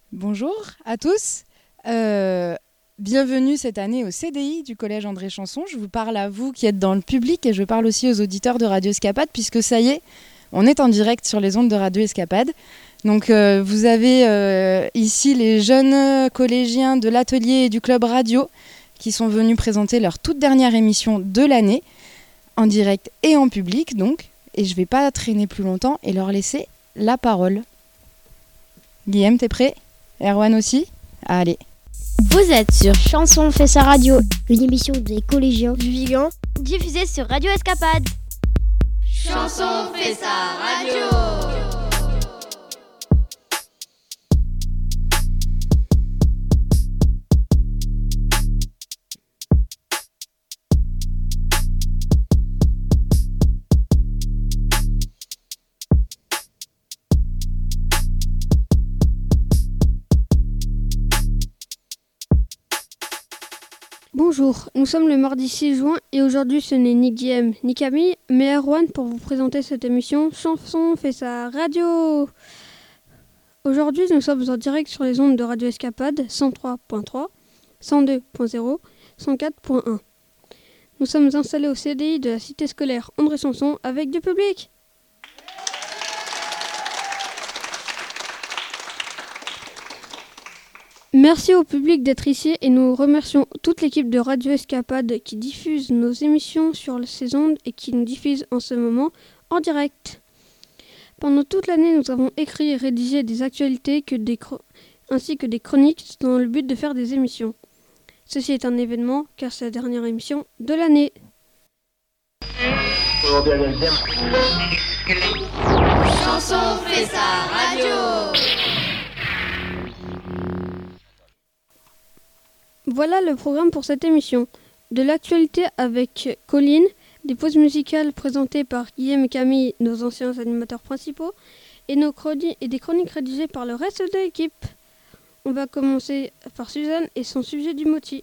Bonjour à tous. Bienvenue cette année au CDI du Collège André Chanson. Je vous parle à vous qui êtes dans le public et je parle aussi aux auditeurs de Radio Escapade puisque ça y est, on est en direct sur les ondes de Radio Escapade. Donc vous avez ici les jeunes collégiens de l'atelier et du club radio qui sont venus présenter leur toute dernière émission de l'année en direct et en public donc. Et je ne vais pas traîner plus longtemps et leur laisser la parole. Guillaume, t'es prêt ? Erwan aussi ? Allez. Vous êtes sur Chanson fait sa radio, une émission des collégiens du Vigan, diffusée sur Radio Escapade. Chanson fait sa radio. Bonjour, nous sommes le mardi 6 juin et aujourd'hui ce n'est ni Guillaume ni Camille, mais Erwan pour vous présenter cette émission Chanson fait sa radio. Aujourd'hui nous sommes en direct sur les ondes de Radio Escapade 103.3, 102.0, 104.1. Nous sommes installés au CDI de la cité scolaire André Chanson avec du public. Merci au public d'être ici et nous remercions toute l'équipe de Radio Escapade qui diffuse nos émissions sur ces ondes et qui nous diffuse en ce moment en direct. Pendant toute l'année, nous avons écrit et rédigé des actualités ainsi que des chroniques dans le but de faire des émissions. Ceci est un événement car c'est la dernière émission de l'année. Chanson fait sa radio. Voilà le programme pour cette émission. De l'actualité avec Colline, des pauses musicales présentées par Guillaume et Camille, nos anciens animateurs principaux, et des chroniques rédigées par le reste de l'équipe. On va commencer par Suzanne et son sujet du mochi.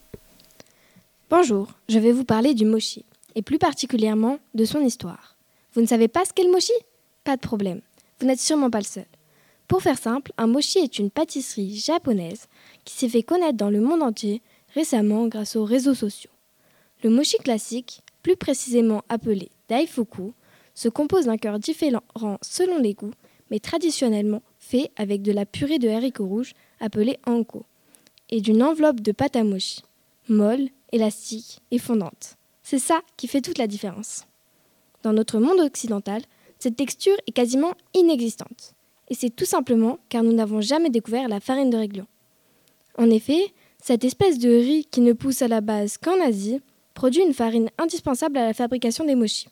Bonjour, je vais vous parler du mochi, et plus particulièrement de son histoire. Vous ne savez pas ce qu'est le mochi ? Pas de problème, vous n'êtes sûrement pas le seul. Pour faire simple, un mochi est une pâtisserie japonaise qui s'est fait connaître dans le monde entier récemment grâce aux réseaux sociaux. Le mochi classique, plus précisément appelé daifuku, se compose d'un cœur différent selon les goûts, mais traditionnellement fait avec de la purée de haricots rouges appelée anko, et d'une enveloppe de pâte à mochi, molle, élastique et fondante. C'est ça qui fait toute la différence. Dans notre monde occidental, cette texture est quasiment inexistante. Et c'est tout simplement car nous n'avons jamais découvert la farine de riz gluant. En effet, cette espèce de riz qui ne pousse à la base qu'en Asie produit une farine indispensable à la fabrication des mochis.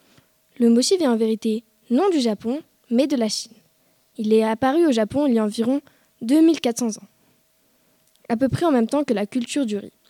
Le mochi vient en vérité non du Japon, mais de la Chine. Il est apparu au Japon il y a environ 2400 ans, à peu près en même temps que la culture du riz.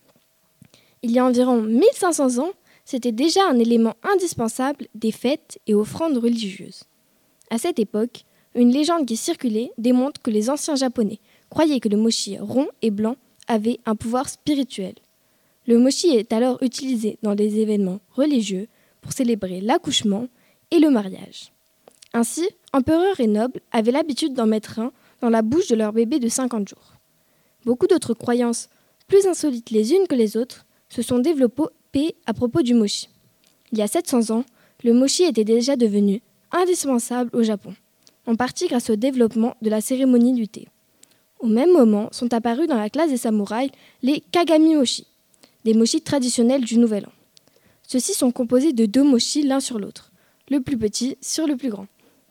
Il y a environ 1500 ans, c'était déjà un élément indispensable des fêtes et offrandes religieuses. À cette époque, une légende qui circulait démontre que les anciens Japonais croyaient que le mochi rond et blanc avait un pouvoir spirituel. Le mochi est alors utilisé dans les événements religieux pour célébrer l'accouchement et le mariage. Ainsi, empereurs et nobles avaient l'habitude d'en mettre un dans la bouche de leur bébé de 50 jours. Beaucoup d'autres croyances, plus insolites les unes que les autres, se sont développées à propos du mochi. Il y a 700 ans, le mochi était déjà devenu indispensable au Japon, en partie grâce au développement de la cérémonie du thé. Au même moment sont apparus dans la classe des samouraïs les kagami mochi, des mochis traditionnels du Nouvel An. Ceux-ci sont composés de 2 mochis l'un sur l'autre, le plus petit sur le plus grand.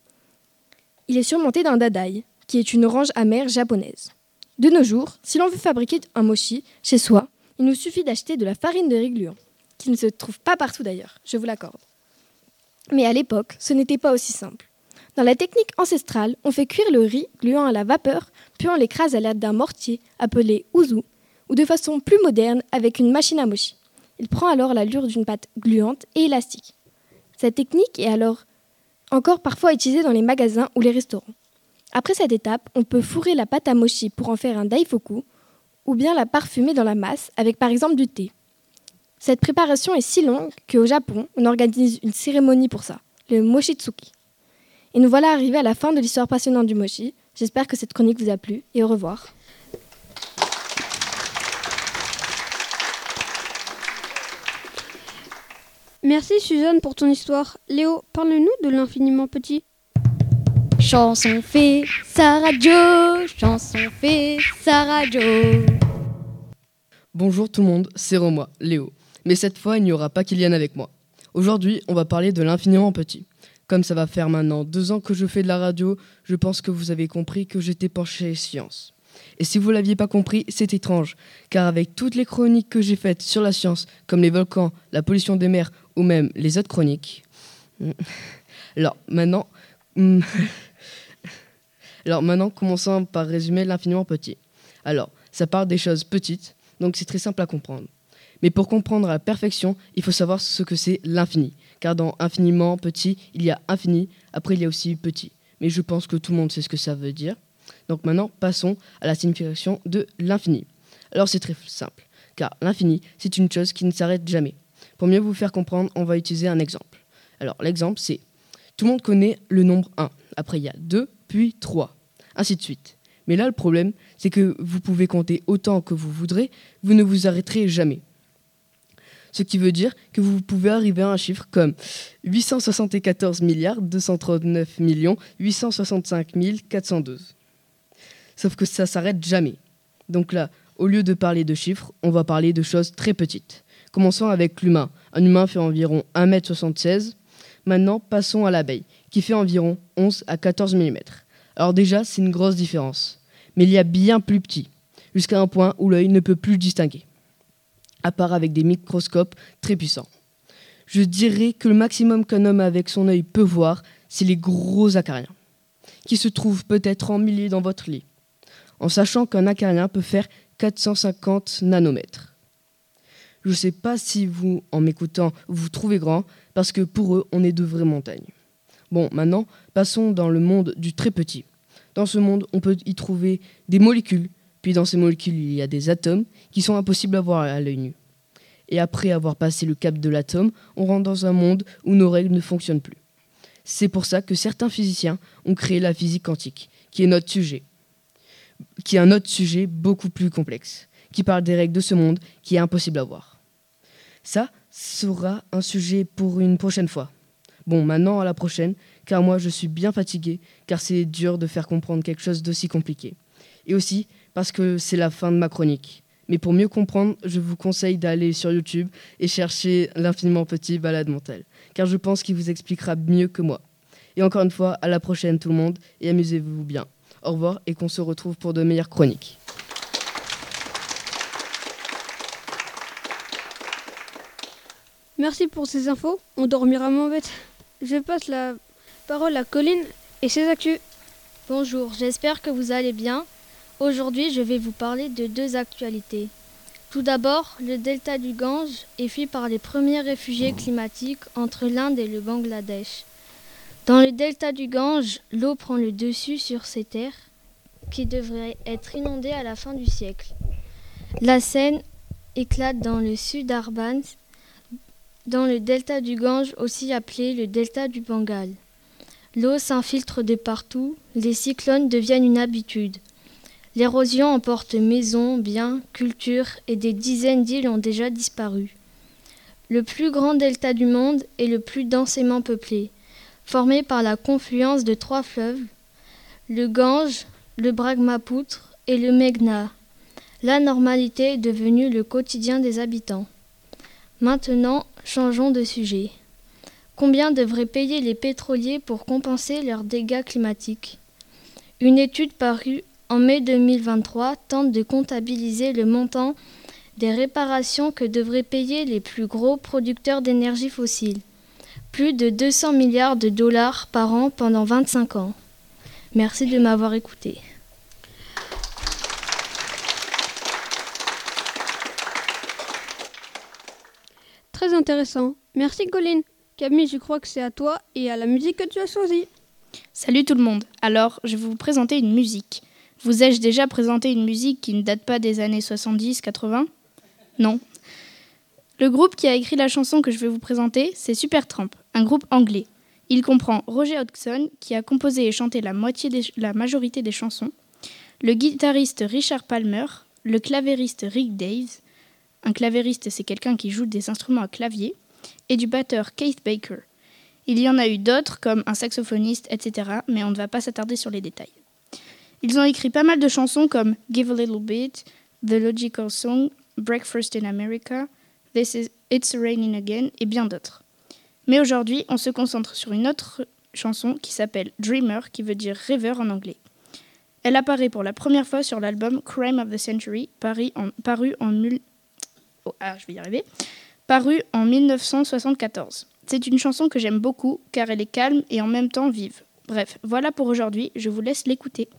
Il est surmonté d'un dadai, qui est une orange amère japonaise. De nos jours, si l'on veut fabriquer un mochi chez soi, il nous suffit d'acheter de la farine de riz gluant, qui ne se trouve pas partout d'ailleurs, je vous l'accorde. Mais à l'époque, ce n'était pas aussi simple. Dans la technique ancestrale, on fait cuire le riz gluant à la vapeur, puis on l'écrase à l'aide d'un mortier appelé uzu, ou de façon plus moderne avec une machine à mochi. Il prend alors l'allure d'une pâte gluante et élastique. Cette technique est alors encore parfois utilisée dans les magasins ou les restaurants. Après cette étape, on peut fourrer la pâte à mochi pour en faire un daifuku, ou bien la parfumer dans la masse avec par exemple du thé. Cette préparation est si longue qu'au Japon, on organise une cérémonie pour ça, le mochitsuki. Et nous voilà arrivés à la fin de l'histoire passionnante du mochi. J'espère que cette chronique vous a plu et au revoir. Merci Suzanne pour ton histoire. Léo, parle-nous de l'infiniment petit. Chanson fait sa radio, chanson fait sa radio. Bonjour tout le monde, c'est Romain, Léo. Mais cette fois, il n'y aura pas Kylian avec moi. Aujourd'hui, on va parler de l'infiniment petit. Comme ça va faire maintenant 2 ans que je fais de la radio, je pense que vous avez compris que j'étais penché science. Et si vous ne l'aviez pas compris, c'est étrange, car avec toutes les chroniques que j'ai faites sur la science, comme les volcans, la pollution des mers ou même les autres chroniques... Alors maintenant, commençons par résumer l'infiniment petit. Alors, ça parle des choses petites, donc c'est très simple à comprendre. Mais pour comprendre à la perfection, il faut savoir ce que c'est l'infini. Car dans infiniment petit, il y a infini, après il y a aussi petit. Mais je pense que tout le monde sait ce que ça veut dire. Donc maintenant, passons à la signification de l'infini. Alors c'est très simple, car l'infini, c'est une chose qui ne s'arrête jamais. Pour mieux vous faire comprendre, on va utiliser un exemple. Alors l'exemple, c'est, tout le monde connaît le nombre 1. Après, il y a 2, puis 3, ainsi de suite. Mais là, le problème, c'est que vous pouvez compter autant que vous voudrez, vous ne vous arrêterez jamais. Ce qui veut dire que vous pouvez arriver à un chiffre comme 874 239 865 412. Sauf que ça ne s'arrête jamais. Donc là, au lieu de parler de chiffres, on va parler de choses très petites. Commençons avec l'humain. Un humain fait environ 1,76 m. Maintenant, passons à l'abeille, qui fait environ 11 à 14 mm. Alors déjà, c'est une grosse différence. Mais il y a bien plus petit, jusqu'à un point où l'œil ne peut plus distinguer, à part avec des microscopes très puissants. Je dirais que le maximum qu'un homme avec son œil peut voir, c'est les gros acariens, qui se trouvent peut-être en milliers dans votre lit, en sachant qu'un acarien peut faire 450 nanomètres. Je ne sais pas si vous, en m'écoutant, vous trouvez grand, parce que pour eux, on est de vraies montagnes. Bon, maintenant, passons dans le monde du très petit. Dans ce monde, on peut y trouver des molécules, puis dans ces molécules, il y a des atomes qui sont impossibles à voir à l'œil nu. Et après avoir passé le cap de l'atome, on rentre dans un monde où nos règles ne fonctionnent plus. C'est pour ça que certains physiciens ont créé la physique quantique, qui est notre sujet, qui est un autre sujet beaucoup plus complexe, qui parle des règles de ce monde qui est impossible à voir. Ça sera un sujet pour une prochaine fois. Bon, maintenant à la prochaine, car moi je suis bien fatigué, car c'est dur de faire comprendre quelque chose d'aussi compliqué. Et aussi parce que c'est la fin de ma chronique. Mais pour mieux comprendre, je vous conseille d'aller sur YouTube et chercher l'infiniment petit balade mentale, car je pense qu'il vous expliquera mieux que moi. Et encore une fois, à la prochaine tout le monde, et amusez-vous bien. Au revoir et qu'on se retrouve pour de meilleures chroniques. Merci pour ces infos, on dormira moins bête. Je passe la parole à Colline et ses actus. Bonjour, j'espère que vous allez bien. Aujourd'hui, je vais vous parler de 2 actualités. Tout d'abord, le delta du Gange est fui par les premiers réfugiés climatiques entre l'Inde et le Bangladesh. Dans le delta du Gange, l'eau prend le dessus sur ces terres qui devraient être inondées à la fin du siècle. La Seine éclate dans le Sundarbans, dans le delta du Gange, aussi appelé le delta du Bengale. L'eau s'infiltre de partout, les cyclones deviennent une habitude. L'érosion emporte maisons, biens, cultures et des dizaines d'îles ont déjà disparu. Le plus grand delta du monde est le plus densément peuplé, formé par la confluence de 3 fleuves, le Gange, le Brahmapoutre et le Meghna. La normalité est devenue le quotidien des habitants. Maintenant, changeons de sujet. Combien devraient payer les pétroliers pour compenser leurs dégâts climatiques ? Une étude parue en mai 2023 tente de comptabiliser le montant des réparations que devraient payer les plus gros producteurs d'énergie fossile. Plus de 200 milliards de dollars par an pendant 25 ans. Merci de m'avoir écouté. Très intéressant. Merci Colline. Camille, je crois que c'est à toi et à la musique que tu as choisie. Salut tout le monde. Alors, je vais vous présenter une musique. Vous ai-je déjà présenté une musique qui ne date pas des années 70-80 ? Non. Le groupe qui a écrit la chanson que je vais vous présenter, c'est Supertramp, un groupe anglais. Il comprend Roger Hodgson, qui a composé et chanté la majorité des chansons, le guitariste Richard Palmer, le clavériste Rick Daves. Un clavériste, c'est quelqu'un qui joue des instruments à clavier. et du batteur Keith Baker. Il y en a eu d'autres, comme un saxophoniste, etc., mais on ne va pas s'attarder sur les détails. Ils ont écrit pas mal de chansons comme Give a Little Bit, The Logical Song, Breakfast in America, It's Raining Again et bien d'autres. Mais aujourd'hui, on se concentre sur une autre chanson qui s'appelle Dreamer, qui veut dire rêveur en anglais. Elle apparaît pour la première fois sur l'album Crime of the Century, paru en 1974. C'est une chanson que j'aime beaucoup car elle est calme et en même temps vive. Bref, voilà pour aujourd'hui, je vous laisse l'écouter.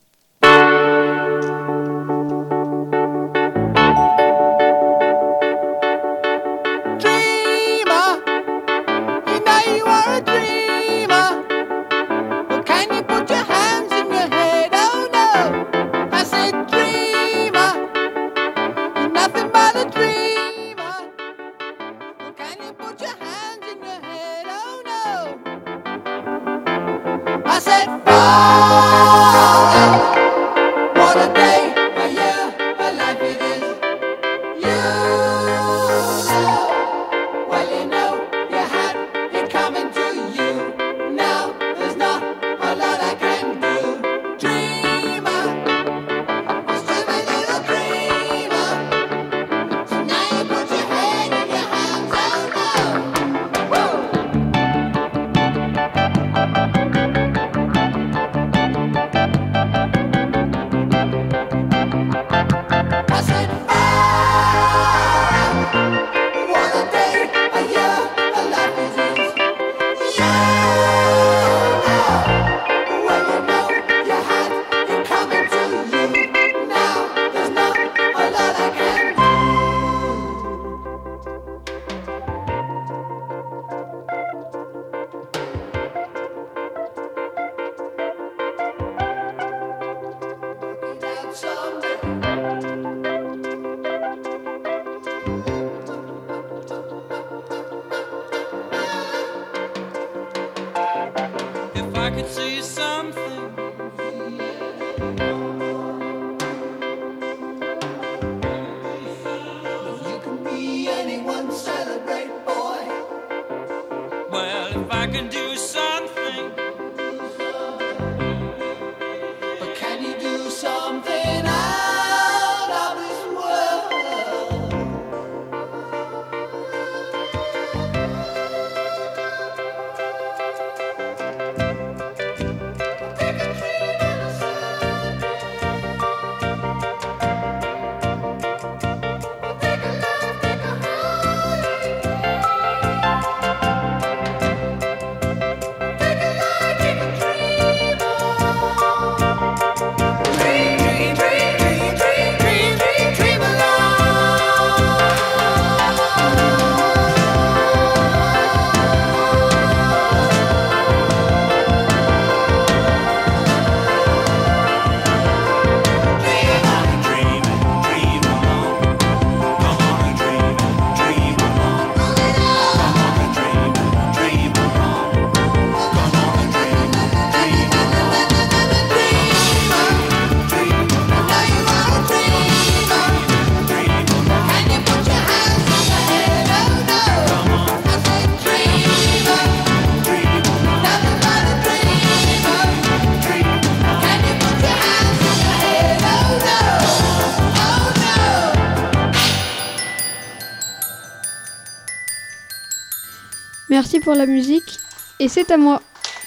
Merci pour la musique et c'est à moi.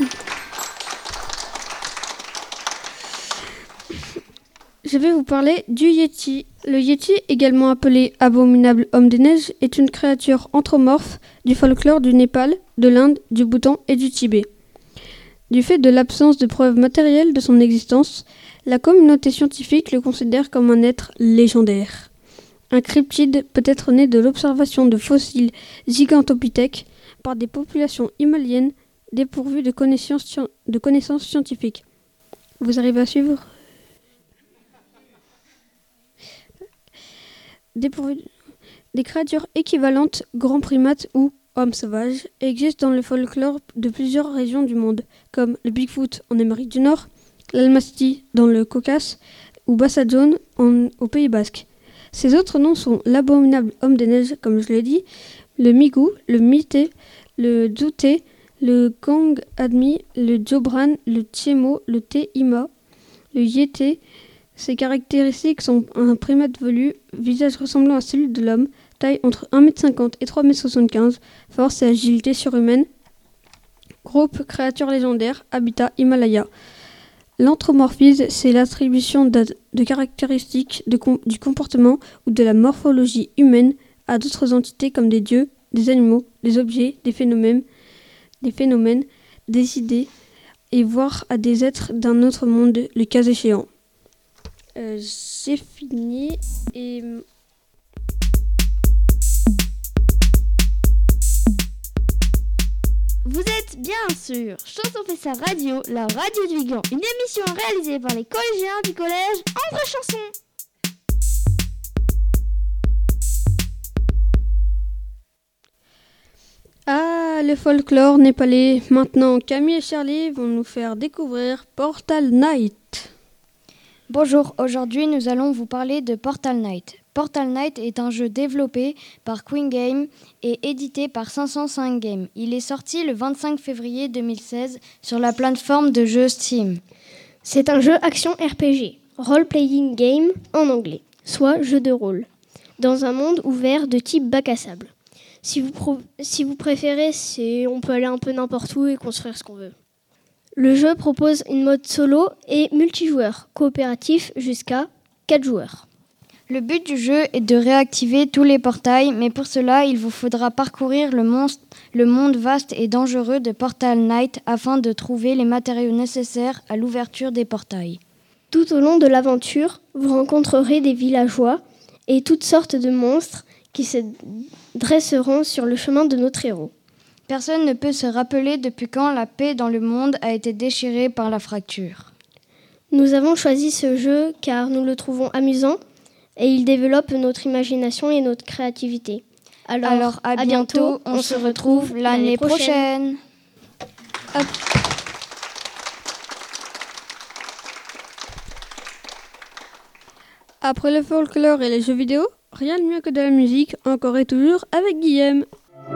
Je vais vous parler du Yéti. Le Yéti, également appelé abominable homme des neiges, est une créature anthropomorphe du folklore du Népal, de l'Inde, du Bhoutan et du Tibet. Du fait de l'absence de preuves matérielles de son existence, la communauté scientifique le considère comme un être légendaire. Un cryptide peut être né de l'observation de fossiles gigantopithèques par des populations himalayennes dépourvues de connaissances scientifiques. Vous arrivez à suivre ? Des créatures équivalentes, grands primates ou hommes sauvages, existent dans le folklore de plusieurs régions du monde, comme le Bigfoot en Amérique du Nord, l'Almasty dans le Caucase ou Bassadjaun au Pays Basque. Ces autres noms sont l'abominable homme des neiges, comme je l'ai dit, le Migu, le Mite, le Dzute, le Gang Admi, le Jobran, le Tchemo, le Te-Ima, le Yété. Ces caractéristiques sont un primate velu, visage ressemblant à celui de l'homme, taille entre 1,50 m et 3,75 m, force et agilité surhumaine. Groupe créature légendaire, habitat Himalaya. L'anthropomorphisme, c'est l'attribution de caractéristiques du comportement ou de la morphologie humaine à d'autres entités comme des dieux, des animaux, des objets, des phénomènes, des idées, et voire à des êtres d'un autre monde, le cas échéant. J'ai fini et... Vous êtes bien sûr Chanson fait sa radio, la radio du Vigan, une émission réalisée par les collégiens du collège André Chanson. Ah, le folklore népalais. Maintenant, Camille et Charlie vont nous faire découvrir Portal Knight. Bonjour, aujourd'hui nous allons vous parler de Portal Knight. Portal Knight est un jeu développé par Queen Game et édité par 505 Games. Il est sorti le 25 février 2016 sur la plateforme de jeu Steam. C'est un jeu action RPG, role-playing game en anglais, soit jeu de rôle, dans un monde ouvert de type bac à sable. Si vous préférez, on peut aller un peu n'importe où et construire ce qu'on veut. Le jeu propose une mode solo et multijoueur, coopératif jusqu'à 4 joueurs. Le but du jeu est de réactiver tous les portails, mais pour cela, il vous faudra parcourir le monde vaste et dangereux de Portal Knight afin de trouver les matériaux nécessaires à l'ouverture des portails. Tout au long de l'aventure, vous rencontrerez des villageois et toutes sortes de monstres qui se dresseront sur le chemin de notre héros. Personne ne peut se rappeler depuis quand la paix dans le monde a été déchirée par la fracture. Nous avons choisi ce jeu car nous le trouvons amusant et il développe notre imagination et notre créativité. Alors à bientôt, on se retrouve l'année prochaine. Hop. Après le folklore et les jeux vidéo, rien de mieux que de la musique, encore et toujours avec Guillaume.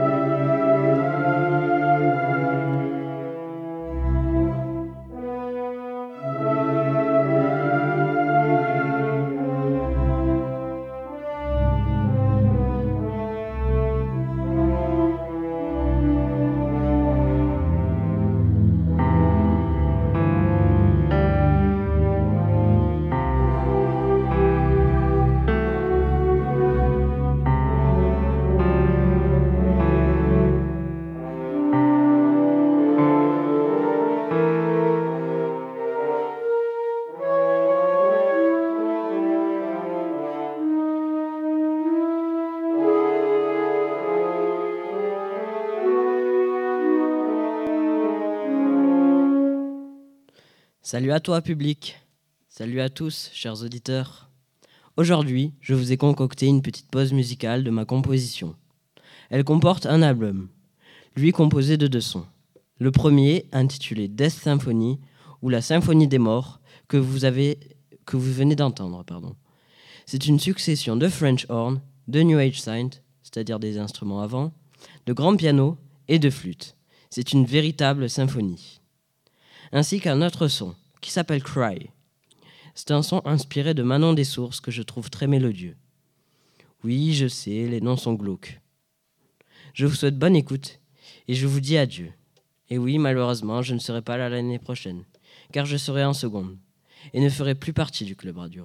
Salut à toi, public. Salut à tous, chers auditeurs. Aujourd'hui, je vous ai concocté une petite pause musicale de ma composition. Elle comporte un album, lui composé de 2 sons. Le premier, intitulé Death Symphony, ou la Symphonie des Morts, que vous venez d'entendre. C'est une succession de French horn, de New Age synth, c'est-à-dire des instruments avant, de grands pianos et de flûtes. C'est une véritable symphonie. Ainsi qu'un autre son, qui s'appelle Cry. C'est un son inspiré de Manon des Sources que je trouve très mélodieux. Oui, je sais, les noms sont glauques. Je vous souhaite bonne écoute et je vous dis adieu. Et oui, malheureusement, je ne serai pas là l'année prochaine, car je serai en seconde et ne ferai plus partie du club radio.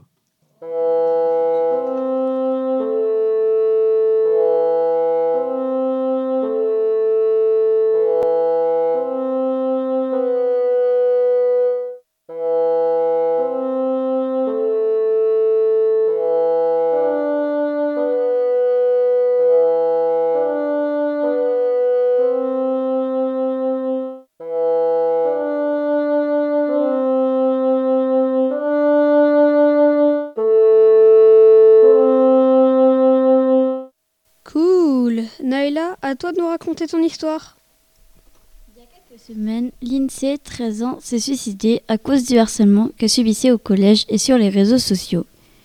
Naïla, à toi de nous raconter ton histoire. Il y a quelques semaines, Lindsay, 13 ans, s'est suicidée à cause du harcèlement qu'elle subissait au collège et sur les réseaux sociaux.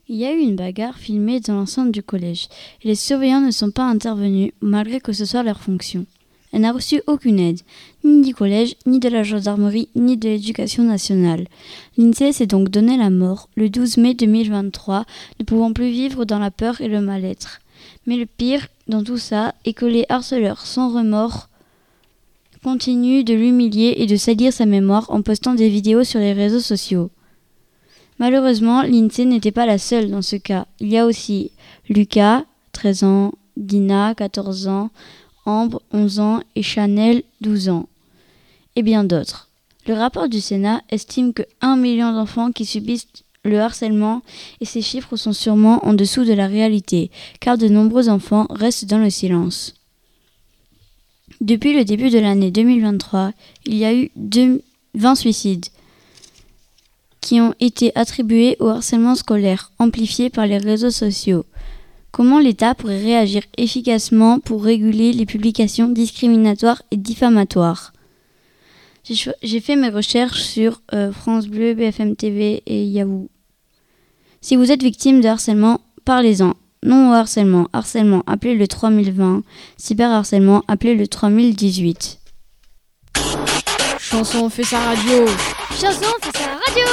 Il y a eu une bagarre filmée dans l'enceinte du collège et les surveillants ne sont pas intervenus malgré que ce soit leur fonction. Elle n'a reçu aucune aide, ni du collège, ni de la gendarmerie, ni de l'éducation nationale. L'INSEE s'est donc donné la mort le 12 mai 2023, ne pouvant plus vivre dans la peur et le mal-être. Mais le pire dans tout ça est que les harceleurs sans remords continuent de l'humilier et de salir sa mémoire en postant des vidéos sur les réseaux sociaux. Malheureusement, l'INSEE n'était pas la seule dans ce cas. Il y a aussi Lucas, 13 ans, Dina, 14 ans, Ambre, 11 ans et Chanel, 12 ans. Et bien d'autres. Le rapport du Sénat estime que 1 million d'enfants qui subissent le harcèlement et ces chiffres sont sûrement en dessous de la réalité, car de nombreux enfants restent dans le silence. Depuis le début de l'année 2023, il y a eu 20 suicides qui ont été attribués au harcèlement scolaire, amplifié par les réseaux sociaux. Comment l'État pourrait réagir efficacement pour réguler les publications discriminatoires et diffamatoires ? J'ai fait mes recherches sur France Bleu, BFM TV et Yahoo. Si vous êtes victime de harcèlement, parlez-en. Non au harcèlement. Harcèlement, appelez le 3020. Cyberharcèlement, appelez le 3018. Chanson fait sa radio. Chanson fait sa radio.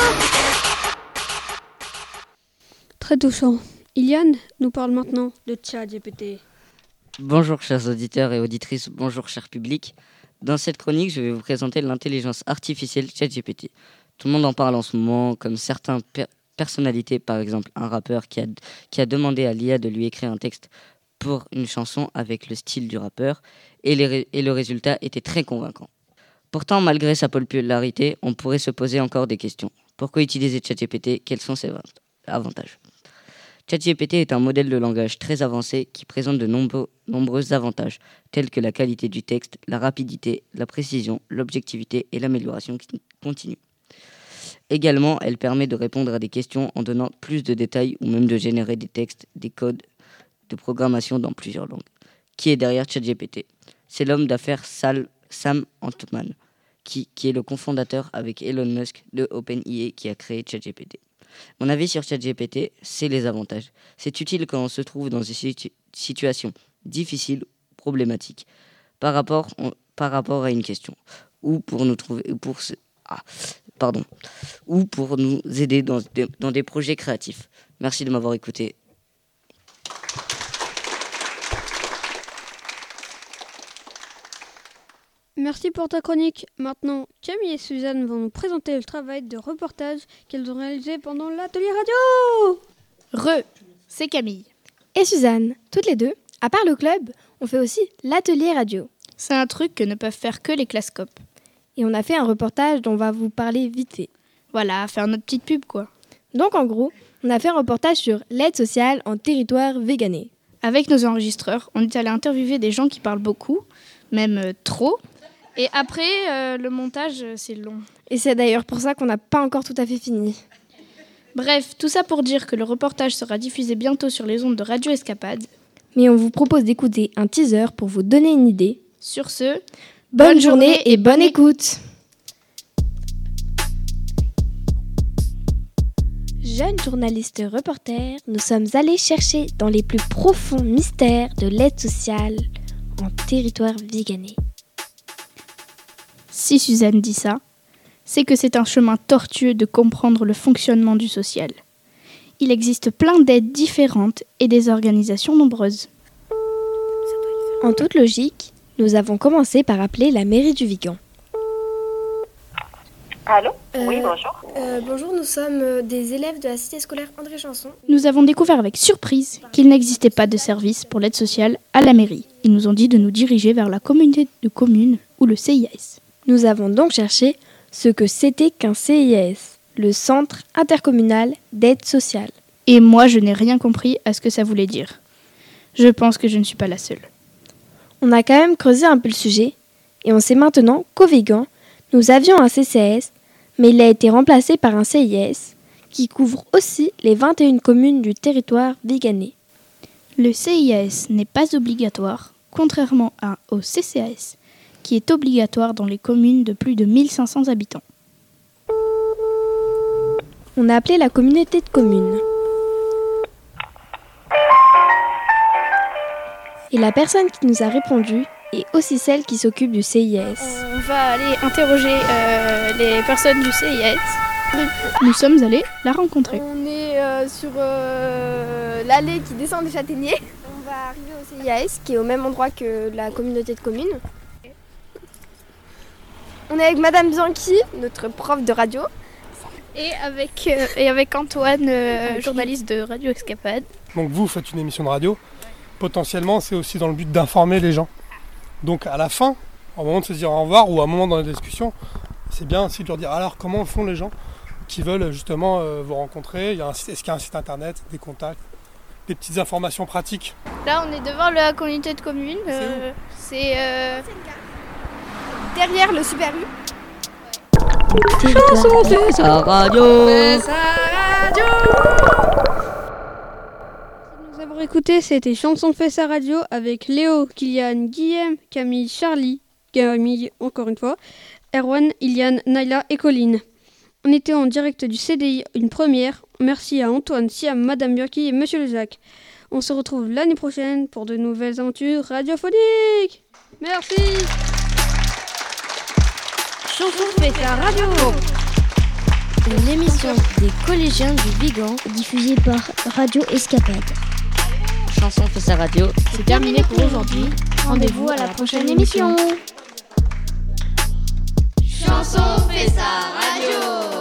Très touchant. Iliane nous parle maintenant de ChatGPT. Bonjour chers auditeurs et auditrices, bonjour cher public. Dans cette chronique, je vais vous présenter l'intelligence artificielle ChatGPT. Tout le monde en parle en ce moment, comme certaines personnalités, par exemple un rappeur qui a demandé à l'IA de lui écrire un texte pour une chanson avec le style du rappeur, et le résultat était très convaincant. Pourtant, malgré sa popularité, on pourrait se poser encore des questions. Pourquoi utiliser ChatGPT ? Quels sont ses avantages ? ChatGPT est un modèle de langage très avancé qui présente de nombreux avantages, tels que la qualité du texte, la rapidité, la précision, l'objectivité et l'amélioration continue. Également, elle permet de répondre à des questions en donnant plus de détails ou même de générer des textes, des codes de programmation dans plusieurs langues. Qui est derrière ChatGPT ? C'est l'homme d'affaires Sam Altman, qui est le cofondateur avec Elon Musk de OpenAI qui a créé ChatGPT. Mon avis sur ChatGPT, c'est les avantages. C'est utile quand on se trouve dans des situations difficiles, problématiques, par rapport à une question, ou pour nous aider dans des projets créatifs. Merci de m'avoir écouté. Merci pour ta chronique. Maintenant, Camille et Suzanne vont nous présenter le travail de reportage qu'elles ont réalisé pendant l'atelier radio. C'est Camille. Et Suzanne, toutes les deux, à part le club, on fait aussi l'atelier radio. C'est un truc que ne peuvent faire que les classes COP. Et on a fait un reportage dont on va vous parler vite fait. Voilà, faire notre petite pub quoi. Donc en gros, on a fait un reportage sur l'aide sociale en territoire végané. Avec nos enregistreurs, on est allé interviewer des gens qui parlent beaucoup, même trop. Et après, le montage, c'est long. Et c'est d'ailleurs pour ça qu'on n'a pas encore tout à fait fini. Bref, tout ça pour dire que le reportage sera diffusé bientôt sur les ondes de Radio Escapade. Mais on vous propose d'écouter un teaser pour vous donner une idée. Sur ce, bonne journée et bonne écoute. Jeunes journalistes reporters, nous sommes allés chercher dans les plus profonds mystères de l'aide sociale en territoire végané. Si Suzanne dit ça, c'est que c'est un chemin tortueux de comprendre le fonctionnement du social. Il existe plein d'aides différentes et des organisations nombreuses. En toute logique, nous avons commencé par appeler la mairie du Vigan. Allô ? Oui, bonjour. Bonjour, nous sommes des élèves de la cité scolaire André Chanson. Nous avons découvert avec surprise qu'il n'existait pas de service pour l'aide sociale à la mairie. Ils nous ont dit de nous diriger vers la communauté de communes ou le CIAS. Nous avons donc cherché ce que c'était qu'un CIAS, le Centre intercommunal d'aide sociale. Et moi, je n'ai rien compris à ce que ça voulait dire. Je pense que je ne suis pas la seule. On a quand même creusé un peu le sujet, et on sait maintenant qu'au Vigan, nous avions un CCAS, mais il a été remplacé par un CIAS, qui couvre aussi les 21 communes du territoire viganais. Le CIAS n'est pas obligatoire, contrairement au CCAS, qui est obligatoire dans les communes de plus de 1500 habitants. On a appelé la communauté de communes. Et la personne qui nous a répondu est aussi celle qui s'occupe du CIS. On va aller interroger les personnes du CIS. Nous sommes allés la rencontrer. On est sur l'allée qui descend des châtaigniers. On va arriver au CIS qui est au même endroit que la communauté de communes. On est avec Madame Bianchi, notre prof de radio. Et avec Antoine, journaliste de Radio Escapade. Donc vous faites une émission de radio. Potentiellement, c'est aussi dans le but d'informer les gens. Donc à la fin, au moment de se dire au revoir ou à un moment dans la discussion, c'est bien aussi de leur dire alors comment font les gens qui veulent justement vous rencontrer. Est-ce qu'il y a un site internet, des contacts, des petites informations pratiques. Là, on est devant la communauté de communes. C'est derrière le Super U. Chanson fait sa radio. Nous avons écouté, c'était Chanson fait sa radio avec Léo, Kylian, Guillaume, Camille, Charlie, Camille encore une fois, Erwan, Iliane, Naila et Colline. On était en direct du CDI, une première. Merci à Antoine, Siam, Madame Bianchi et Monsieur Lezac. On se retrouve l'année prochaine pour de nouvelles aventures radiophoniques. Merci. Chanson fait sa radio. Une émission des collégiens du Vigan diffusée par Radio Escapade. Chanson fait sa radio. C'est terminé pour aujourd'hui. Rendez-vous à la prochaine émission. Chanson fait sa radio.